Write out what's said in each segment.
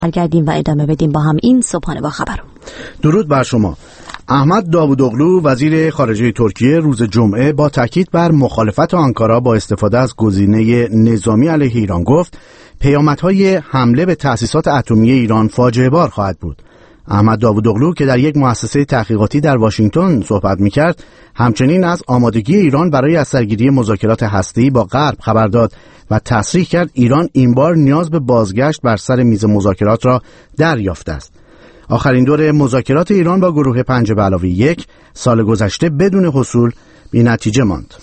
برگردیم و ادامه بدیم با هم این صبحانه با خبر. درود بر شما. احمد داوودوغلو وزیر خارجه ترکیه روز جمعه با تاکید بر مخالفت آنکارا با استفاده از گزینه نظامی علیه ایران گفت پیامدهای حمله به تأسیسات اتمی ایران فاجعه بار خواهد بود. احمد داوودوغلو که در یک مؤسسه تحقیقاتی در واشنگتن صحبت می‌کرد، همچنین از آمادگی ایران برای از سرگیری مذاکرات هسته‌ای با غرب خبر داد و تصریح کرد ایران این بار نیاز به بازگشت بر سر میز مذاکرات را دریافته است. آخرین دور مذاکرات ایران با گروه 5+1 سال گذشته بدون حصول بی نتیجه ماند.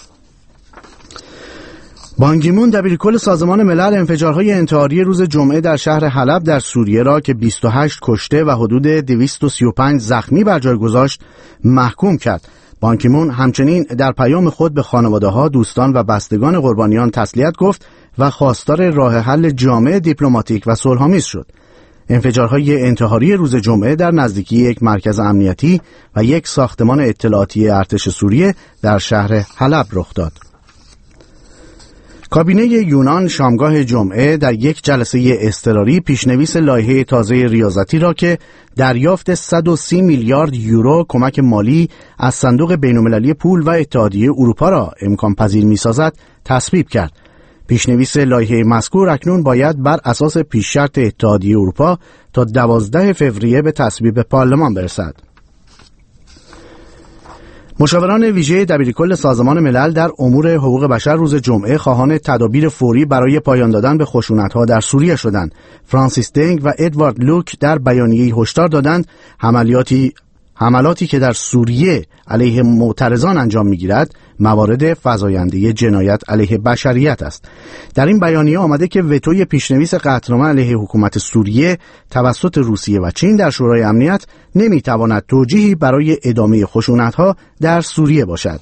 بان کی مون دبیرکل سازمان ملل انفجارهای انتحاری روز جمعه در شهر حلب در سوریه را که 28 کشته و حدود 235 زخمی بر جای گذاشت محکوم کرد. بان کی مون همچنین در پیام خود به خانواده‌ها، دوستان و بستگان قربانیان تسلیت گفت و خواستار راه حل جامع، دیپلماتیک و صلح‌آمیز شد. انفجارهای انتحاری روز جمعه در نزدیکی یک مرکز امنیتی و یک ساختمان اطلاعاتی ارتش سوریه در شهر حلب رخ داد. کابینه یونان شامگاه جمعه در یک جلسه اضطراری پیشنویس لایحه تازه ریاضتی را که دریافت 130 میلیارد یورو کمک مالی از صندوق بین‌المللی پول و اتحادیه اروپا را امکان پذیر می‌سازد تصویب کرد. پیشنویس لایحه مذکور اکنون باید بر اساس پیش‌شرط اتحادیه اروپا تا 12 فوریه به تصویب پارلمان برسد. مشاوران ویژه دبیرکل سازمان ملل در امور حقوق بشر روز جمعه خواهان تدابیر فوری برای پایان دادن به خشونت‌ها در سوریه شدند. فرانسیس دنگ و ادوارد لوک در بیانیه‌ای هشدار دادند حملاتی که در سوریه علیه معترضان انجام می‌گیرد موارد فزاینده جنایت علیه بشریت است. در این بیانیه آمده که وتوی پیشنویس قطعنامه علیه حکومت سوریه توسط روسیه و چین در شورای امنیت نمی‌تواند توجیهی برای ادامه خشونت‌ها در سوریه باشد.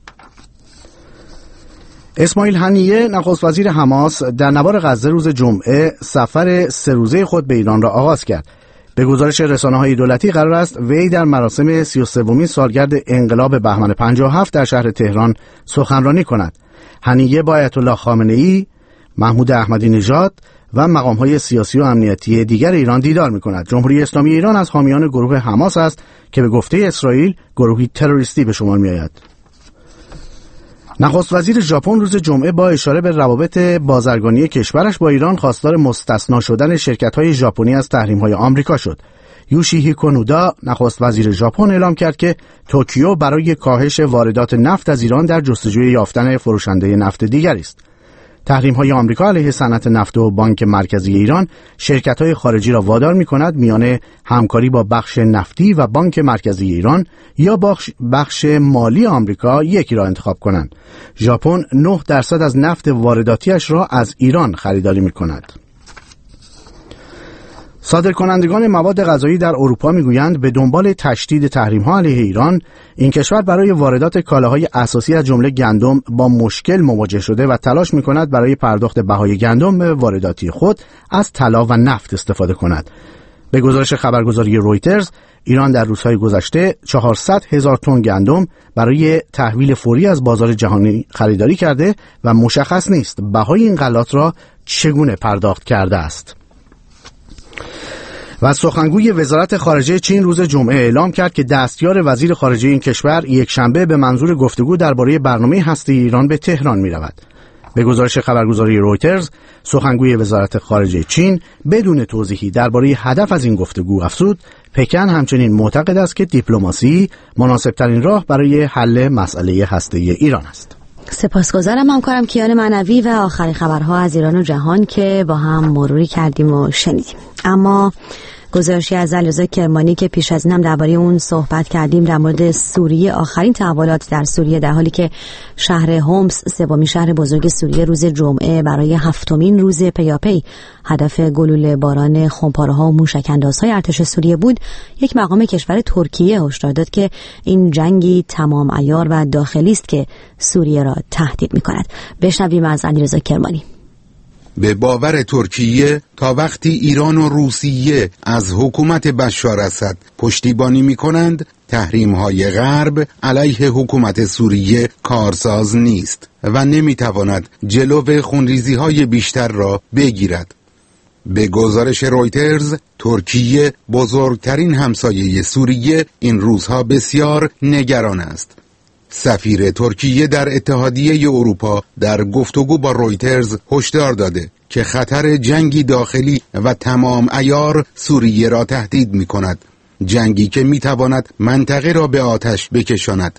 اسماعیل هنیه نخست وزیر حماس در نوار غزه روز جمعه سفر 3 روزه خود به ایران را آغاز کرد. به گزارش رسانه‌های دولتی قرار است وی در مراسم 33مین سالگرد انقلاب بهمن 57 در شهر تهران سخنرانی کند. هنیه با آیت الله خامنه‌ای، محمود احمدی نژاد و مقام‌های سیاسی و امنیتی دیگر ایران دیدار می‌کند. جمهوری اسلامی ایران از حامیان گروه حماس است که به گفته اسرائیل گروهی تروریستی به شمار می‌آید. نخست وزیر ژاپن روز جمعه با اشاره به روابط بازرگانی کشورش با ایران خواستار مستثنا شدن شرکت‌های ژاپنی از تحریم‌های آمریکا شد. یوشیهیکو نودا نخست وزیر ژاپن اعلام کرد که توکیو برای کاهش واردات نفت از ایران در جستجوی یافتن فروشنده نفت دیگری است. تحریم‌های آمریکا علیه صنعت نفت و بانک مرکزی ایران شرکت‌های خارجی را وادار می‌کند میان همکاری با بخش نفتی و بانک مرکزی ایران یا بخش مالی آمریکا یکی را انتخاب کنند. ژاپن 9% از نفت وارداتیش را از ایران خریداری می‌کند. صادرکنندگان مواد غذایی در اروپا میگویند به دنبال تشدید تحریم‌ها علیه ایران، این کشور برای واردات کالاهای اساسی از جمله گندم با مشکل مواجه شده و تلاش می‌کند برای پرداخت بهای گندم به وارداتی خود از طلا و نفت استفاده کند. به گزارش خبرگزاری رویترز، ایران در روزهای گذشته 400,000 تن گندم برای تحویل فوری از بازار جهانی خریداری کرده و مشخص نیست بهای این غلات را چگونه پرداخت کرده است. و سخنگوی وزارت خارجه چین روز جمعه اعلام کرد که دستیار وزیر خارجه این کشور یک شنبه به منظور گفتگو درباره برنامه هسته‌ای ایران به تهران می‌رود. به گزارش خبرگزاری رویترز، سخنگوی وزارت خارجه چین بدون توضیحی درباره هدف از این گفتگو افزود پکن همچنین معتقد است که دیپلماسی مناسب‌ترین راه برای حل مسئله هسته‌ای ایران است. سپاسگزارم همکارم کیان معنوی و آخرین خبرها از ایران و جهان که با هم مروری کردیم و شنیدیم. اما گزارشی از علیرضا کرمانی که پیش از این هم درباره اون صحبت کردیم در مورد سوریه، آخرین تحولات در سوریه، در حالی که شهر هومس، سومین شهر بزرگ سوریه، روز جمعه برای 7مین روز پیاپی هدف گلوله باران خمپاره‌ها و موشک‌اندازهای ارتش سوریه بود. یک مقام کشور ترکیه هشدار داد که این جنگی تمام عیار و داخلی است که سوریه را تهدید می‌کند. بشنویم از علیرضا کرمانی. به باور ترکیه تا وقتی ایران و روسیه از حکومت بشار اسد پشتیبانی می‌کنند، تحریم‌های غرب علیه حکومت سوریه کارساز نیست و نمی‌تواند جلو خونریزی‌های بیشتر را بگیرد. به گزارش رویترز، ترکیه بزرگترین همسایه سوریه این روزها بسیار نگران است. سفیر ترکیه در اتحادیه اروپا در گفتگو با رویترز هشدار داده که خطر جنگی داخلی و تمام عیار سوریه را تهدید می کند، جنگی که می تواند منطقه را به آتش بکشاند.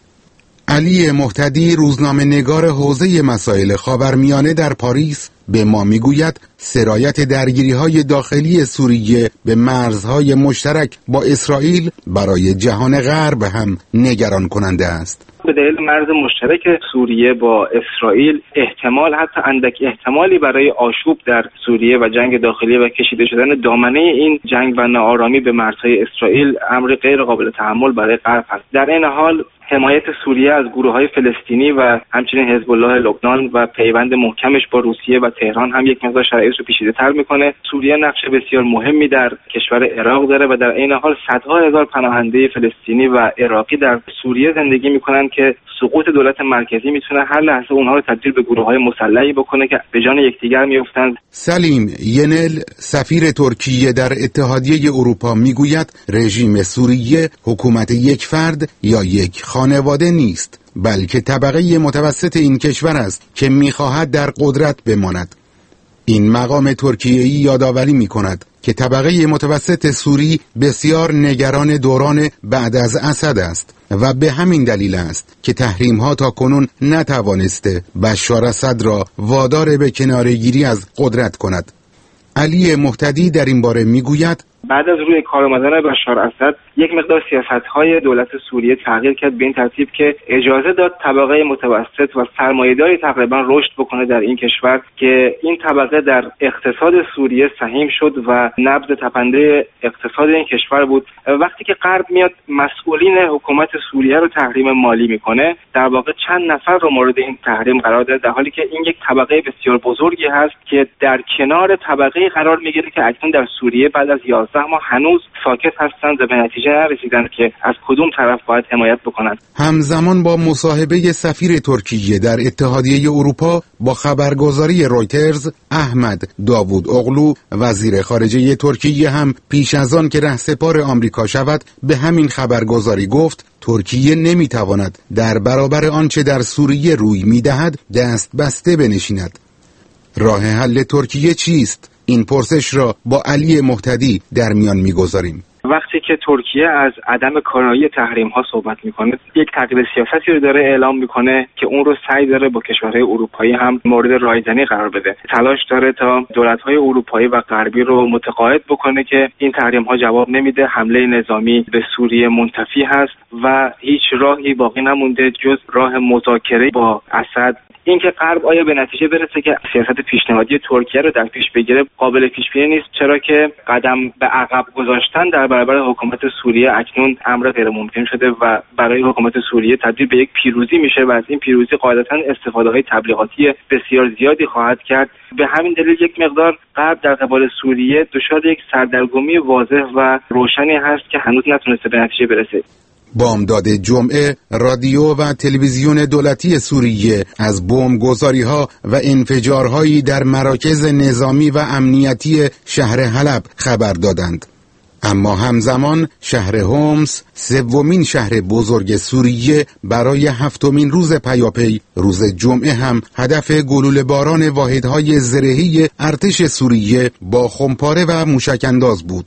علی مهتدی، روزنامه نگار حوزه مسائل خاورمیانه در پاریس، به ما میگوید سرایت درگیری‌های داخلی سوریه به مرزهای مشترک با اسرائیل برای جهان غرب هم نگران کننده است. به دلیل مرز مشترک سوریه با اسرائیل احتمال، حتی اندک احتمالی برای آشوب در سوریه و جنگ داخلی و کشیده شدن دامنه این جنگ و ناآرامی به مرزهای اسرائیل امر غیر قابل تحمل برای غرب است. در این حال حمایت سوریه از گروه‌های فلسطینی و همچنین حزب الله لبنان و پیوند محکمش با روسیه و تهران هم یک مقدار شرایط رو پیچیده‌تر می‌کنه. سوریه نقش بسیار مهمی در کشور عراق داره و در این حال صدها هزار پناهنده فلسطینی و عراقی در سوریه زندگی می‌کنن که سقوط دولت مرکزی میتونه هر لحظه اونها رو تبدیل به گروه‌های مسلحی بکنه که به جان یکدیگر میافتند. سلیم ینل، سفیر ترکیه در اتحادیه اروپا، میگوید رژیم سوریه حکومت یک فرد یا یک خانواده نیست، بلکه طبقه متوسط این کشور است که میخواهد در قدرت بماند. این مقام ترکیه‌ای یادآوری می‌کند که طبقه متوسط سوری بسیار نگران دوران بعد از اسد است و به همین دلیل است که تحریم‌ها تاکنون نتوانسته بشار اسد را وادار به کناره‌گیری از قدرت کند. علی مهتدی در این باره می‌گوید بعد از روی کار آمدن بشار اسد یک مقدار سیاست‌های دولت سوریه تغییر کرد به این ترتیب که اجازه داد طبقه متوسط و سرمایه‌داری تقریبا رشد بکنه در این کشور که این طبقه در اقتصاد سوریه سهیم شد و نبض تپنده اقتصاد این کشور بود. وقتی که غرب میاد مسئولین حکومت سوریه رو تحریم مالی میکنه، در واقع چند نفر رو مورد این تحریم قرار داده، در حالی که این یک طبقه بسیار بزرگی هست که در کنار طبقه قرار میگیره که اکنون در سوریه بعد از 11 ماه هنوز ساکت هستند و به نتیجه نرسیدند که از کدوم طرف باید حمایت بکنند. همزمان با مصاحبه سفیر ترکیه در اتحادیه اروپا با خبرگزاری رویترز، احمد داوود اغلو، وزیر خارجه ترکیه، هم پیش از آن که رهسپار آمریکا شود به همین خبرگزاری گفت ترکیه نمیتواند در برابر آنچه در سوریه روی میدهد دست بسته بنشیند. راه حل ترکیه چیست؟ این پرسش را با علی مهتدی در میان میگذاریم. وقتی که ترکیه از عدم کارایی تحریم ها صحبت میکنه، یک تغییر سیاستی رو داره اعلام میکنه که اون رو سعی داره با کشورهای اروپایی هم مورد رایزنی قرار بده. تلاش داره تا دولت‌های اروپایی و غربی رو متقاعد بکنه که این تحریم ها جواب نمیده، حمله نظامی به سوریه منتفی هست و هیچ راهی باقی نمونده جز راه مذاکره با اسد. اینکه غرب آیا به نتیجه برسه که سیاست پیشنهادی ترکیه رو در پیش بگیره قابل پیش بینی نیست، چرا که قدم به عقب گذاشتن در برابر حکومت سوریه اکنون امر غیر ممکن شده و برای حکومت سوریه تبدیل به یک پیروزی میشه و از این پیروزی قاعدتاً استفاده‌های تبلیغاتی بسیار زیادی خواهد کرد. به همین دلیل یک مقدار غرب در قبال سوریه دچار یک سردرگمی واضح و روشنی هست که هنوز نتونسته به نتیجه برسه. بامداد جمعه رادیو و تلویزیون دولتی سوریه از بمبگذاری‌ها و انفجارهایی در مراکز نظامی و امنیتی شهر حلب خبر دادند. اما همزمان شهر هومس، سومین شهر بزرگ سوریه، برای هفتمین روز پیاپی روز جمعه هم هدف گلوله‌باران واحدهای زرهی ارتش سوریه با خمپاره و موشک‌انداز بود.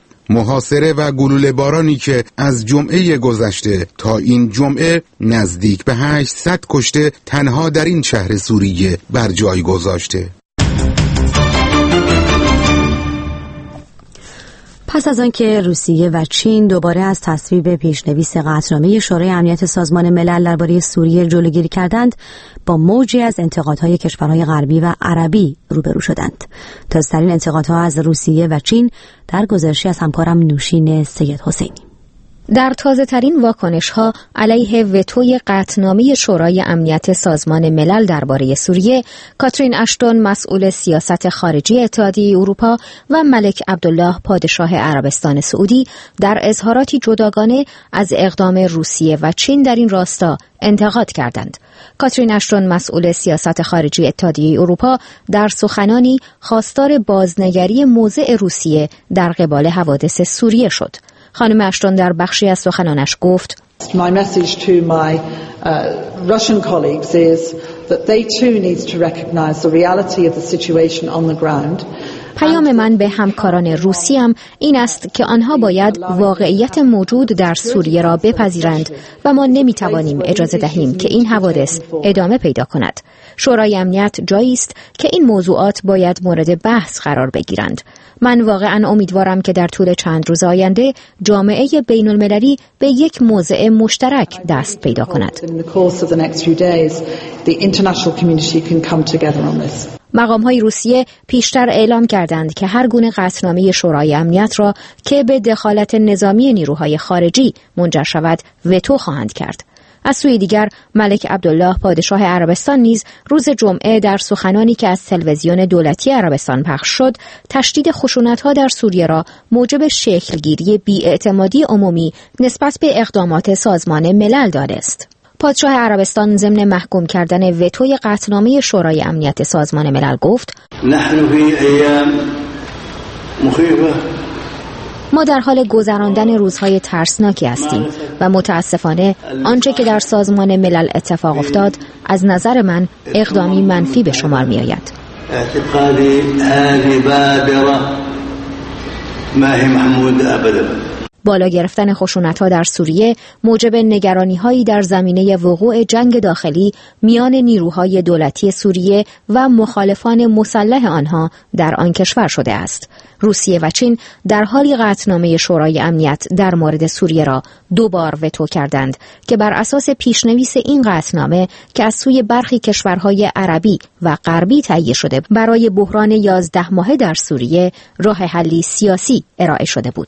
محاصره و گلوله بارانی که از جمعه گذشته تا این جمعه نزدیک به 800 کشته تنها در این شهر سوریه بر جای گذاشته. پس از آنکه روسیه و چین دوباره از تصویب پیشنویس قطعنامه شورای امنیت سازمان ملل درباره سوریه جلوگیری کردند، با موجی از انتقادهای کشورهای غربی و عربی روبرو شدند. تازه‌ترین انتقادها از روسیه و چین در گزارشی از همکارم نوشین سید حسینی. در تازه‌ترین واکنش‌ها علیه وتوی قطعنامه شورای امنیت سازمان ملل درباره سوریه، کاترین اشتون مسئول سیاست خارجی اتحادیه اروپا و ملک عبدالله پادشاه عربستان سعودی در اظهاراتی جداگانه از اقدام روسیه و چین در این راستا انتقاد کردند. کاترین اشتون مسئول سیاست خارجی اتحادیه اروپا در سخنانی خواستار بازنگری موضع روسیه در قبال حوادث سوریه شد. خانم اشتون در بخشی از سخنانش گفت: My message to my Russian colleagues is that they too need to recognize the reality of the situation on the ground. پیام من به همکاران روسیم این است که آنها باید واقعیت موجود در سوریه را بپذیرند و ما نمیتوانیم اجازه دهیم که این حوادث ادامه پیدا کند. شورای امنیت جایی است که این موضوعات باید مورد بحث قرار بگیرند. من واقعا امیدوارم که در طول چند روز آینده جامعه بین المللی به یک موضع مشترک دست پیدا کند. مقام‌های روسیه پیشتر اعلام کردند که هر گونه قطعنامه شورای امنیت را که به دخالت نظامی نیروهای خارجی منجر شود وتو خواهند کرد. از سوی دیگر ملک عبدالله پادشاه عربستان نیز روز جمعه در سخنانی که از تلویزیون دولتی عربستان پخش شد، تشدید خشونت‌ها در سوریه را موجب شکلگیری بی‌اعتمادی عمومی نسبت به اقدامات سازمان ملل دانست. پادشاه عربستان ضمن محکوم کردن وتوی قطعنامه شورای امنیت سازمان ملل گفت: نحن فی ایام مخیفه. ما در حال گذراندن روزهای ترسناکی هستیم و متاسفانه آنچه که در سازمان ملل اتفاق افتاد از نظر من اقدامی منفی به شمار می آید. اعتقادی هذه بادره ما هی محمود ابدا. بالا گرفتن خشونت‌ها در سوریه موجب نگرانی‌هایی در زمینه وقوع جنگ داخلی میان نیروهای دولتی سوریه و مخالفان مسلح آنها در آن کشور شده است. روسیه و چین در حالی قطعنامه شورای امنیت در مورد سوریه را 2 بار وتو کردند که بر اساس پیشنویس این قطعنامه که از سوی برخی کشورهای عربی و غربی تهیه شده برای بحران 11 ماهه در سوریه راه حلی سیاسی ارائه شده بود.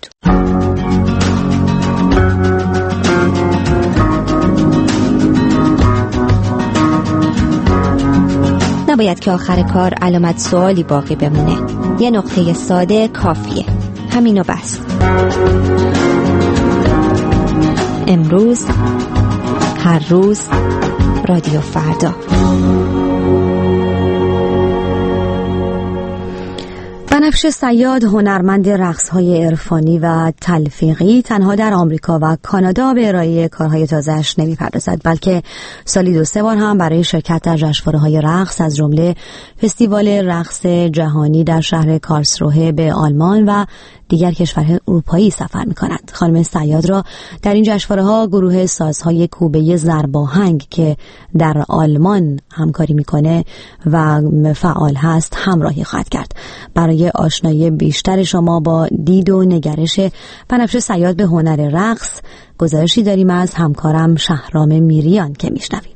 نباید که آخر کار علامت سوالی باقی بمونه. یه نقطه ساده کافیه. همینو بس. امروز، هر روز، رادیو فردا. بنفشه صیاد، هنرمند رقص‌های عرفانی و تلفیقی، تنها در آمریکا و کانادا به ارائه کارهای تازه‌اش نمی‌پردازد، بلکه سالی 2-3 بار هم برای شرکت در جشنواره‌های رقص از جمله فستیوال رقص جهانی در شهر کارلسروه به آلمان و دیگر کشورهای اروپایی سفر می‌کند. خانم صیاد را در این جشنواره‌ها گروه سازهای کوبه ضرباهنگ که در آلمان همکاری می‌کنه و فعال هست همراهی خواهد کرد. برای آشنایی بیشتر شما با دید و نگرش بنفشه صیاد به هنر رقص گزارشی داریم از همکارم شهرام میریان که میشنویم.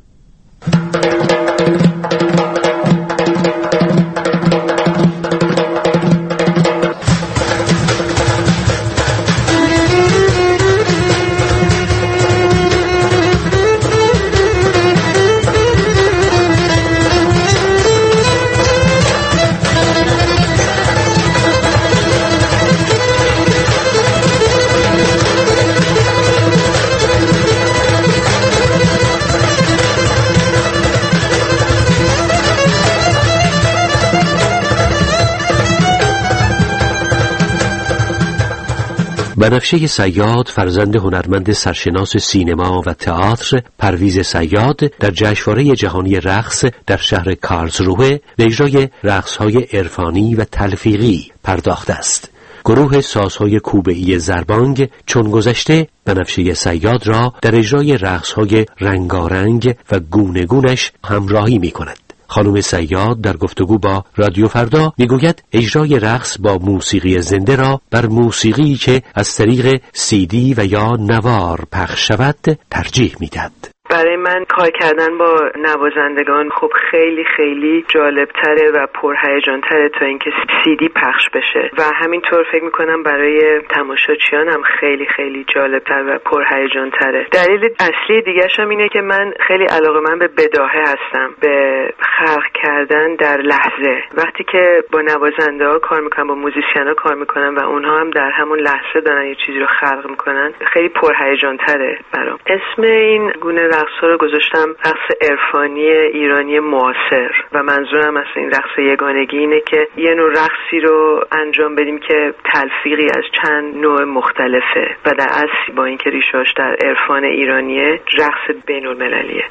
بنفشه صیاد فرزند هنرمند سرشناس سینما و تئاتر پرویز صیاد در جشنواره جهانی رقص در شهر کارلسروه به اجرای رقص‌های عرفانی و تلفیقی پرداخته است. گروه سازهای کوبه‌ای زربانگ چون گذشته بنفشه صیاد را در اجرای رقص‌های رنگارنگ و گونه‌گونش همراهی می‌کند. خانم صیاد در گفتگو با رادیو فردا میگوید اجرای رقص با موسیقی زنده را بر موسیقی که از طریق CD و یا نوار پخش شود ترجیح میدهد. برای من کار کردن با نوازندگان خب خیلی خیلی جالبتره و پرهیجان‌تره تا اینکه CD پخش بشه و همینطور فکر میکنم برای تماشاچیان هم خیلی خیلی جالبتر و پرهیجان‌تره. دلیل اصلی دیگه‌ش هم اینه که من خیلی علاقه‌مند به بداهه هستم، به خلق کردن در لحظه. وقتی که با نوازنده‌ها کار میکنم، با موزیسین‌ها کار میکنم و اونها هم در همون لحظه دارن یه چیزی رو خلق میکنن، خیلی پرهیجان‌تره برام. اسم این گونه رقص‌ها رو گذاشتم رقص عرفانی ایرانی معاصر و منظورم از این رقص یگانگی اینه که یه نوع رقصی رو انجام بدیم که تلفیقی از چند نوع مختلفه و در اصل با اینکه ریشه‌اش در عرفان ایرانیه، رقص بین‌المللیه.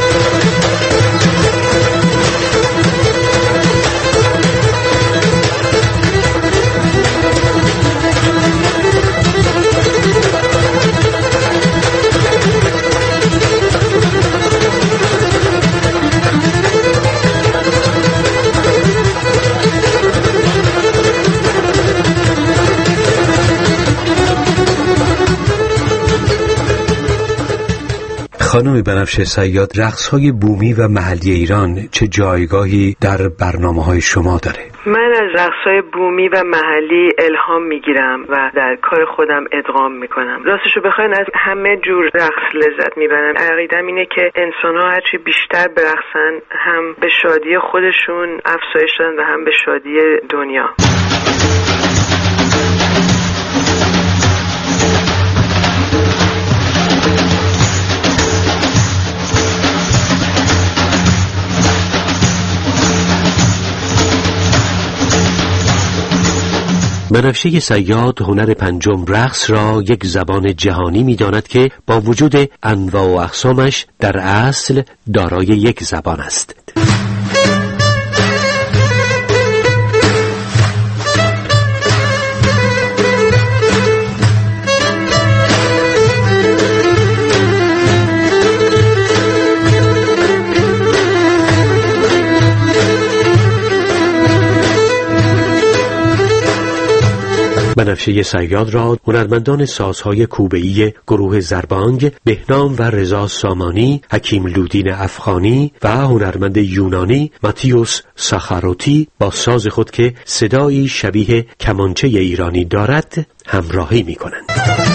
خانم بنفشه صیاد، رقص‌های بومی و محلی ایران چه جایگاهی در برنامه‌های شما داره؟ من از رقص‌های بومی و محلی الهام میگیرم و در کار خودم ادغام میکنم. راستشو بخواین از همه جور رقص لذت میبرم. عقیدم اینه که انسان‌ها هرچی بیشتر برقصن هم به شادی خودشون افزایش دادن و هم به شادی دنیا. بنفشه صیاد هنر پنجم رقص را یک زبان جهانی می‌داند که با وجود انواع و اقسامش در اصل دارای یک زبان است. بنفشه صیاد را هنرمندان سازهای کوبه‌ای گروه زربانگ، بهنام و رضا سامانی، حکیم لودین افغانی و هنرمند یونانی ماتیوس ساخاروتی با ساز خود که صدایی شبیه کمانچه ایرانی دارد همراهی می‌کنند.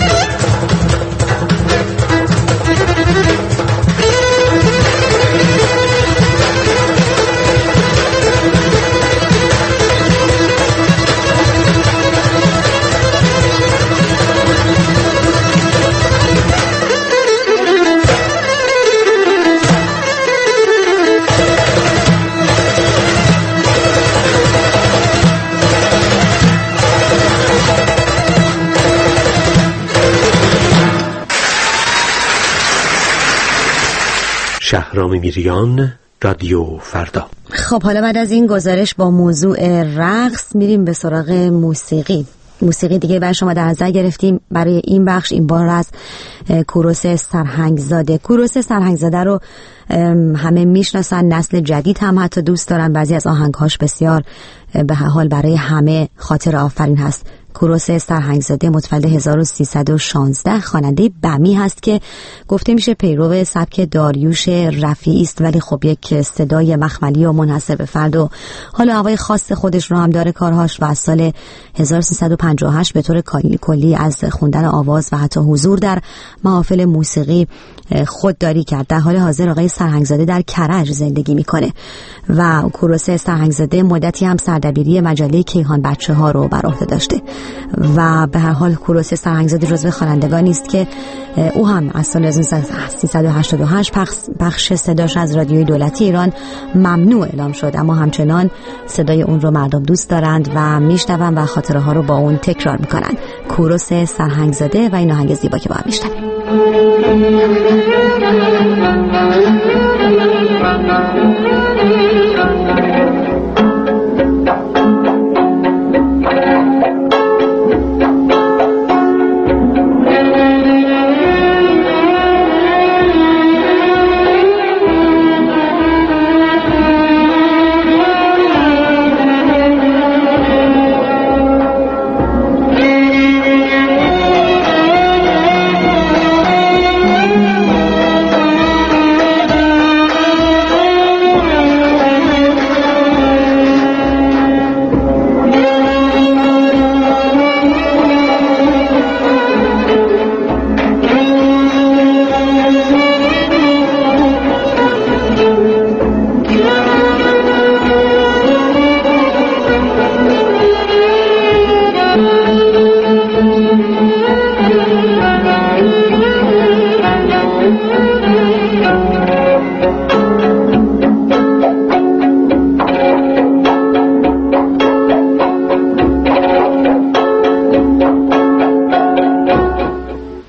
شهرام میریان، رادیو فردا. خب حالا بعد از این گزارش با موضوع رقص میریم به سراغ موسیقی دیگه برای شما در نظر گرفتیم برای این بخش. این بار از کوروش سرهنگزاده. کوروش سرهنگزاده رو همه میشناسن، نسل جدید هم حتی دوست دارن. بعضی از آهنگهاش بسیار به هر حال برای همه خاطر آفرین هست. کوروش سرهنگزاده متولد 1316 خواننده بمی هست که گفته میشه پیرو سبک داریوش رفیعی است، ولی خب یک صدای مخملی و منحصر به فرد و حالا هوای خاص خودش رو هم داره کارهاش و از سال 1358 به طور کلی از خوندن آواز و حتی حضور در محافل موسیقی خودداری کرد. در حال حاضر آقای سرهنگزاده در کرج زندگی میکنه و کوروش سرهنگزاده مدتی هم سردبیری مجله کیهان بچه‌ها رو بر عهده داشته و به هر حال کوروش سرهنگزاده جزو خوانندگانی است که او هم از سال 1388 پخش صداش از رادیوی دولتی ایران ممنوع اعلام شد، اما همچنان صدای اون رو مردم دوست دارند و میشنون و خاطره ها رو با اون تکرار میکنن. کوروش سرهنگزاده و این آهنگ زیبا که با هم میشنویم.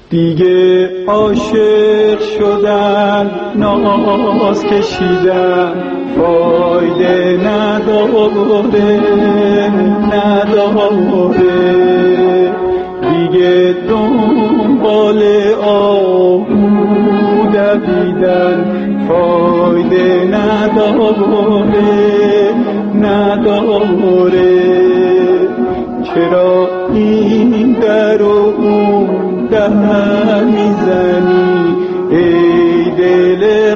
دیگه عاشق شدن ناز کشیدن فایده نداره دیگه دنبال آهو دویدن فایده نداره چرا این در و اون در میزنی ای دل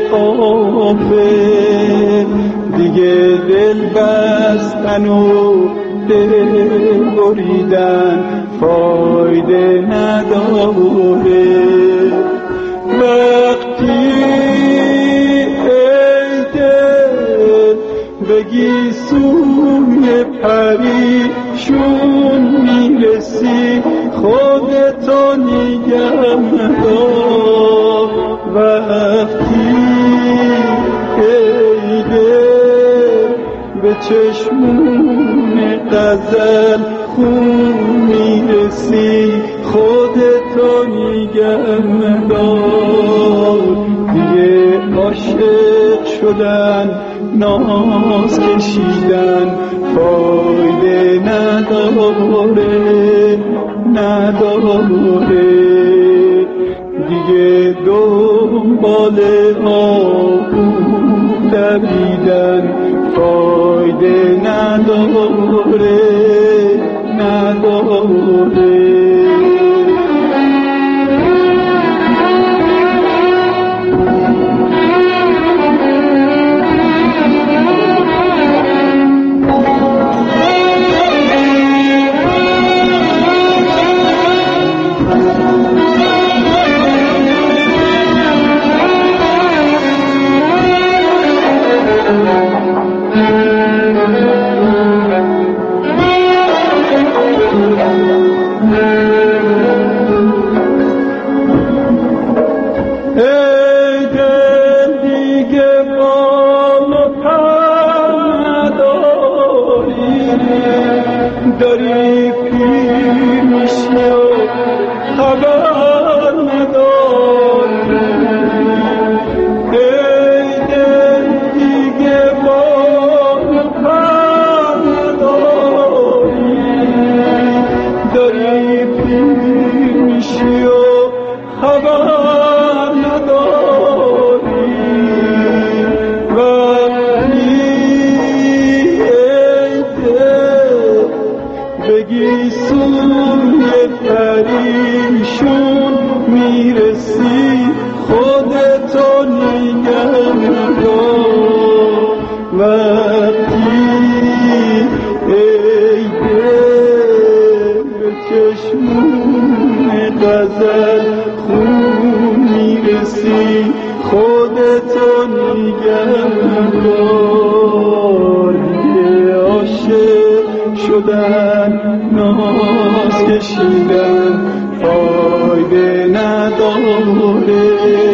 غافل دیگه دل بستن و دل بریدن فایده نداره وقتی ای دل بگی سوی پریشون میرسی خودتو نگم دار وقتی ای دل به چشمون غزل خون میرسی خودتو نگم دار دیگه عاشق شدن ناز کشیدن فایده نداره دیگه دنبال آهو دویدن فایده نداره داری پیر میشی و خبر نداری ای دل دیگه بال پر نداری داری پیر میشی و خبر نداری بگی سوی پریشون میرسی خودتو نگم دار وقتی ای دل به چشمون غزل خون میرسی خودتو نگم دار دیگه عاشق شدن ناز کشیدن فایده نداره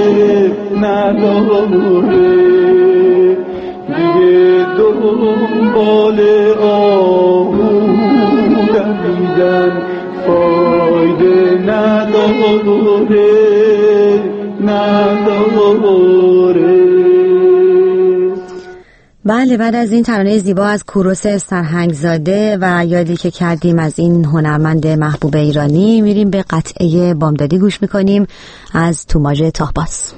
دیگه دنبال آهو دویدن فایده نداره بله، بعد از این ترانه زیبا از کوروش سرهنگزاده و یادی که کردیم از این هنرمند محبوب ایرانی، میریم به قطعه بامدادی گوش میکنیم از توماج طهباس.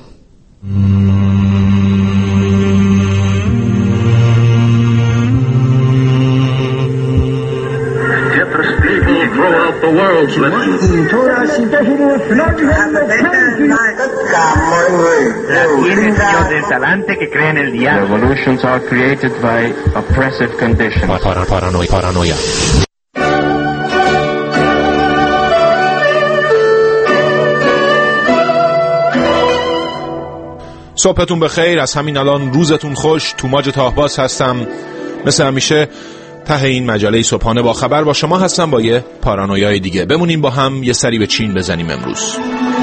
Revolutions are created by oppressive conditions. Paranoia. صبحتون بخیر، از همین الان روزتون خوش. توماج طهباس هستم، مثل همیشه ته این مجله صبحانه با خبر با شما هستم با یه پارانویای دیگه. بمونیم با هم یه سری به چین بزنیم امروز.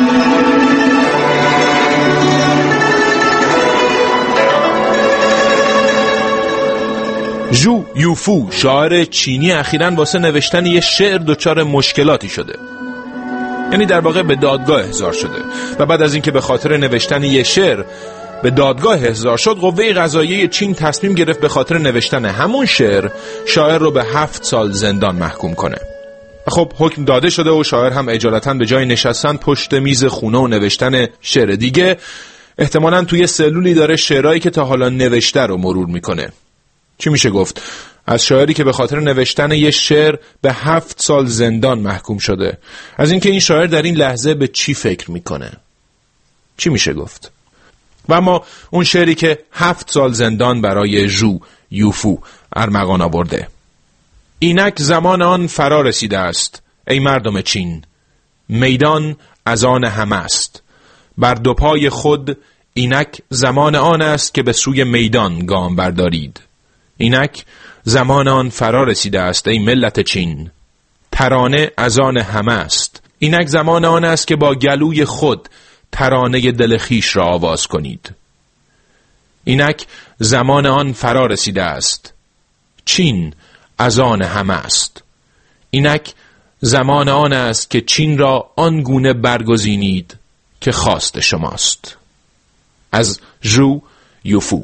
ژو یوفو، شاعر چینی، اخیراً واسه نوشتن یه شعر دچار مشکلاتی شده. یعنی در واقع به دادگاه احضار شده و بعد از اینکه به خاطر نوشتن یه شعر به دادگاه احضار شد، قوه قضاییه چین تصمیم گرفت به خاطر نوشتن همون شاعر رو به 7 سال زندان محکوم کنه. خب حکم داده شده و شاعر هم اجالتا به جای نشستن پشت میز خونه و نوشتن شعر دیگه، احتمالاً توی سلولی داره شعرهایی که تا حالا نوشته رو مرور میکنه. چی میشه گفت؟ از شاعری که به خاطر نوشتن یه شعر به 7 سال زندان محکوم شده، از اینکه این شاعر در این لحظه به چی فکر میکنه؟ چی میشه گفت؟ و اما اون شعری که 7 سال زندان برای ژو یوفو ارمغان آورده: اینک زمان آن فرا رسیده است ای مردم چین، میدان از آن همه است، بر دو پای خود اینک زمان آن است که به سوی میدان گام بردارید. اینک زمان آن فرا رسیده است ای ملت چین، ترانه از آن همه است. اینک زمان آن است که با گلوی خود ترانه دل خویش را آواز کنید. اینک زمان آن فرا رسیده است، چین از آن همه است. اینک زمان آن است که چین را آنگونه برگزینید که خواست شماست. از ژو یوفو.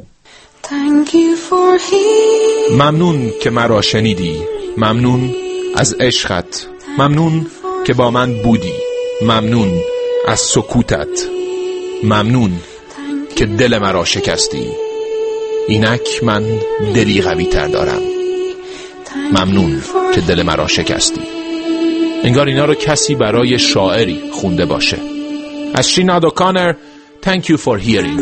ممنون که مرا شنیدی، ممنون از عشقت، ممنون که با من بودی، ممنون از سکوتت، ممنون که دل مرا شکستی. اینک من دلی قوی تر دارم، ممنون که دل مرا شکستی. انگار اینا رو کسی برای شاعری خونده باشه. از شیناد اوکانر، Thank you for hearing.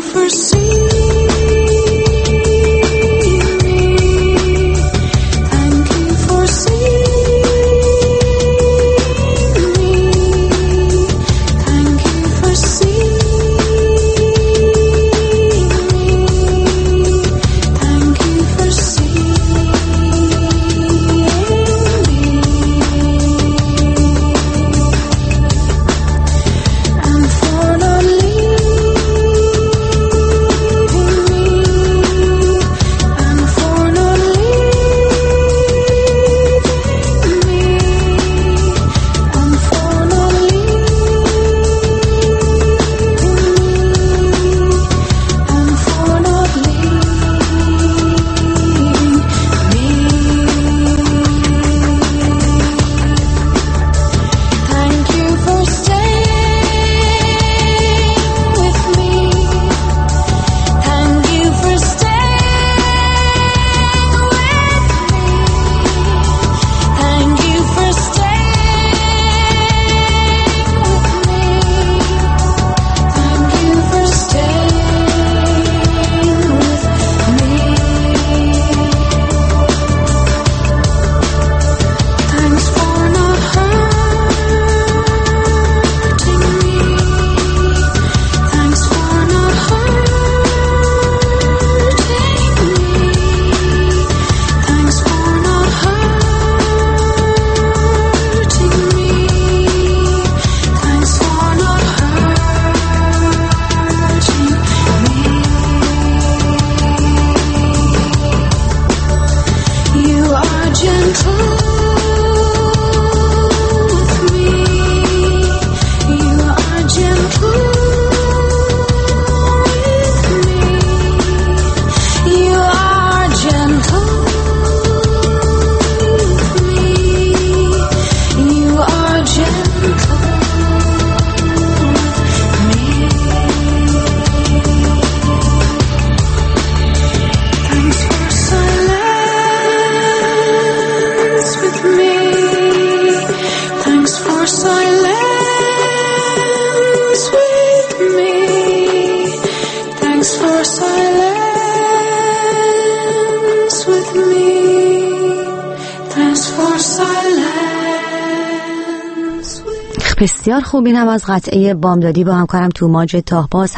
بسیار خوب. این هم از قطعه بامدادی با همکارم توماج تاهباز.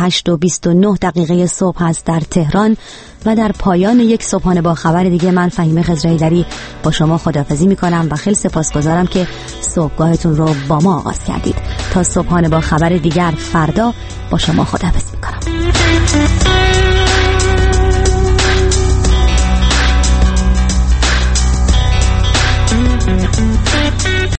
8:29 صبح هست در تهران و در پایان یک صبحانه با خبر دیگه من فهیمه خضرایی‌دری با شما خداحافظی میکنم و خیلی سپاسگزارم که صبحگاهتون رو با ما آغاز کردید. تا صبحانه با خبر دیگر فردا با شما خداحافظی میکنم.